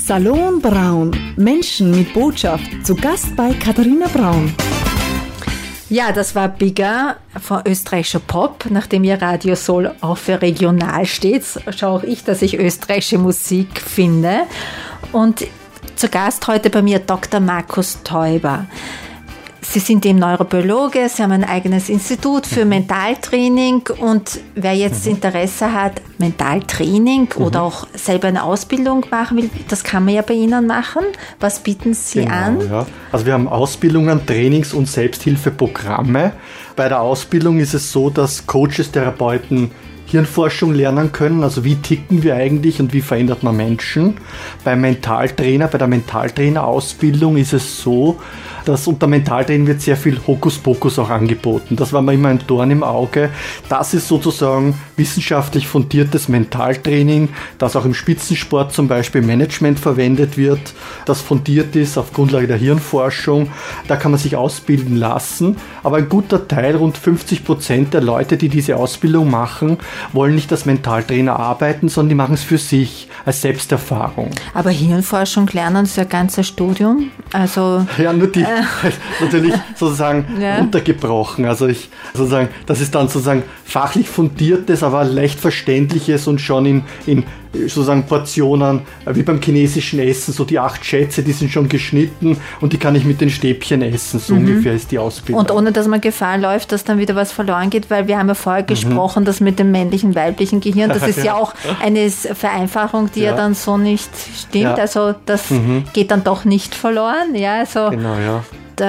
Salon Braun. Menschen mit Botschaft. Zu Gast bei Katharina Braun. Ja, das war Bigger von österreichischer Pop. Nachdem ja Radio Soul auch für regional steht, schaue auch ich, dass ich österreichische Musik finde. Und zu Gast heute bei mir Dr. Markus Täuber. Sie sind eben Neurobiologe, Sie haben ein eigenes Institut für Mentaltraining und wer jetzt Interesse hat, Mentaltraining oder auch selber eine Ausbildung machen will, das kann man ja bei Ihnen machen. Was bieten Sie an? Ja. Also wir haben Ausbildungen, Trainings- und Selbsthilfeprogramme. Bei der Ausbildung ist es so, dass Coaches, Therapeuten Hirnforschung lernen können, also wie ticken wir eigentlich und wie verändert man Menschen. Bei der Mentaltrainer-Ausbildung ist es so, dass unter Mentaltraining wird sehr viel Hokuspokus auch angeboten. Das war mir immer ein Dorn im Auge. Das ist sozusagen wissenschaftlich fundiertes Mentaltraining, das auch im Spitzensport zum Beispiel im Management verwendet wird, das fundiert ist auf Grundlage der Hirnforschung. Da kann man sich ausbilden lassen, aber ein guter Teil, rund 50% der Leute, die diese Ausbildung machen, wollen nicht als Mentaltrainer arbeiten, sondern die machen es für sich, als Selbsterfahrung. Aber Hirnforschung lernen ist ja ein ganzes Studium. Also ja, nur die natürlich sozusagen untergebrochen. Also das ist dann sozusagen fachlich fundiertes, aber leicht verständliches und schon in sozusagen Portionen, wie beim chinesischen Essen, so die 8 Schätze, die sind schon geschnitten und die kann ich mit den Stäbchen essen, so ungefähr ist die Ausbildung. Und ohne, dass man Gefahr läuft, dass dann wieder was verloren geht, weil wir haben ja vorher gesprochen, dass mit dem männlichen, weiblichen Gehirn, das ist ja auch eine Vereinfachung, die ja dann so nicht stimmt, also das geht dann doch nicht verloren, ja, also genau, ja.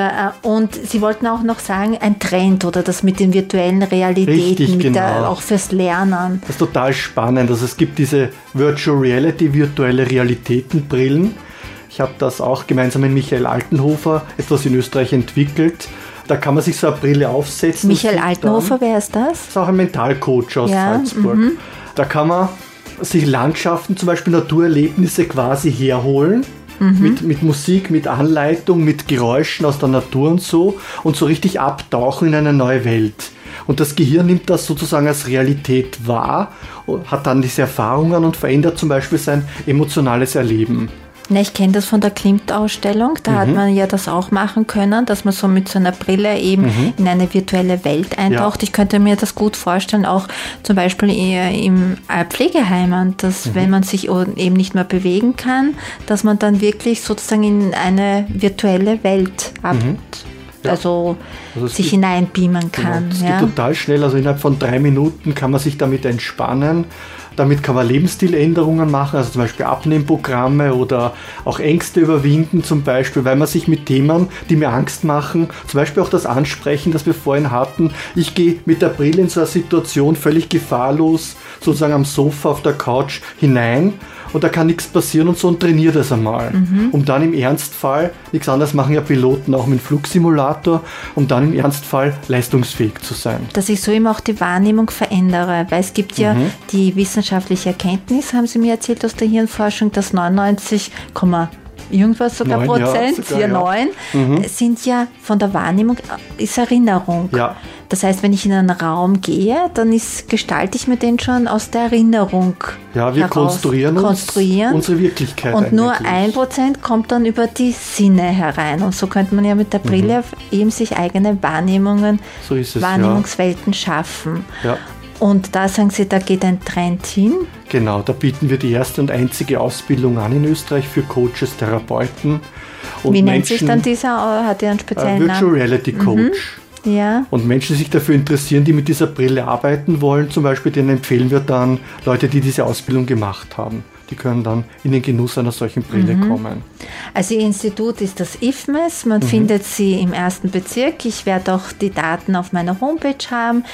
Und Sie wollten auch noch sagen, ein Trend oder das mit den virtuellen Realitäten, richtig, genau. Auch fürs Lernen. Das ist total spannend. Also es gibt diese Virtual Reality, virtuelle Realitätenbrillen. Ich habe das auch gemeinsam mit Michael Altenhofer etwas in Österreich entwickelt. Da kann man sich so eine Brille aufsetzen. Michael Altenhofer, wer ist das? Das ist auch ein Mentalcoach aus Salzburg. Da kann man sich Landschaften, zum Beispiel Naturerlebnisse quasi herholen. Mit Musik, mit Anleitung, mit Geräuschen aus der Natur und so richtig abtauchen in eine neue Welt. Und das Gehirn nimmt das sozusagen als Realität wahr, hat dann diese Erfahrungen und verändert zum Beispiel sein emotionales Erleben. Na, ich kenne das von der Klimt-Ausstellung, da hat man ja das auch machen können, dass man so mit so einer Brille eben in eine virtuelle Welt eintaucht. Ja. Ich könnte mir das gut vorstellen, auch zum Beispiel im Pflegeheimen, dass wenn man sich eben nicht mehr bewegen kann, dass man dann wirklich sozusagen in eine virtuelle Welt also sich hineinbeamen kann. Genau. Das geht total schnell, also innerhalb von 3 Minuten kann man sich damit entspannen. Damit kann man Lebensstiländerungen machen, also zum Beispiel Abnehmprogramme oder auch Ängste überwinden zum Beispiel, weil man sich mit Themen, die mir Angst machen, zum Beispiel auch das Ansprechen, das wir vorhin hatten, ich gehe mit der Brille in so eine Situation völlig gefahrlos, sozusagen am Sofa, auf der Couch hinein und da kann nichts passieren und so und trainiere das einmal. Um dann im Ernstfall, nichts anderes machen ja Piloten auch mit Flugsimulator, um dann im Ernstfall leistungsfähig zu sein. Dass ich so eben auch die Wahrnehmung verändere, weil es gibt ja die wissenschaftliche Erkenntnis, haben Sie mir erzählt aus der Hirnforschung, dass 99, irgendwas sogar 9, Prozent, ja, 9, sind ja von der Wahrnehmung, ist Erinnerung. Ja. Das heißt, wenn ich in einen Raum gehe, dann gestalte ich mir den schon aus der Erinnerung. Ja, wir konstruieren unsere Wirklichkeit. Und nur 1% kommt dann über die Sinne herein. Und so könnte man ja mit der Brille eben sich eigene Wahrnehmungen, Wahrnehmungswelten schaffen. Ja. Und da sagen Sie, da geht ein Trend hin? Genau, da bieten wir die erste und einzige Ausbildung an in Österreich für Coaches, Therapeuten. Und wie nennt sich dann dieser? Hat er einen speziellen Namen? Virtual Reality Coach. Ja. Und Menschen, die sich dafür interessieren, die mit dieser Brille arbeiten wollen, zum Beispiel, denen empfehlen wir dann Leute, die diese Ausbildung gemacht haben. Die können dann in den Genuss einer solchen Brille kommen. Also Ihr Institut ist das IFMES, man findet Sie im 1. Bezirk. Ich werde auch die Daten auf meiner Homepage haben,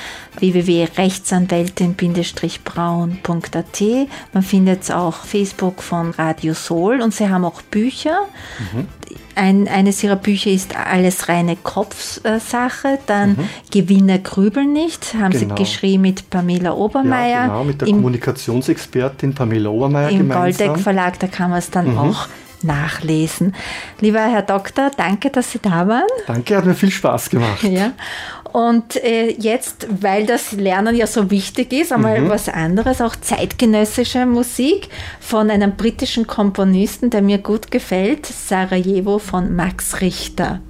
www.rechtsanwältin-braun.at. Man findet es auch Facebook von Radio Soul und Sie haben auch Bücher. Eines Ihrer Bücher ist Alles reine Kopfsache, dann Gewinner grübeln nicht, haben Sie geschrieben mit Pamela Obermeier. Ja, genau, mit der Kommunikationsexpertin Pamela Obermeier im gemeinsam. Goldeck Verlag, da kann man es dann auch nachlesen. Lieber Herr Doktor, danke, dass Sie da waren. Danke, hat mir viel Spaß gemacht. Ja. Und jetzt, weil das Lernen ja so wichtig ist, einmal was anderes, auch zeitgenössische Musik von einem britischen Komponisten, der mir gut gefällt, Sarajevo von Max Richter.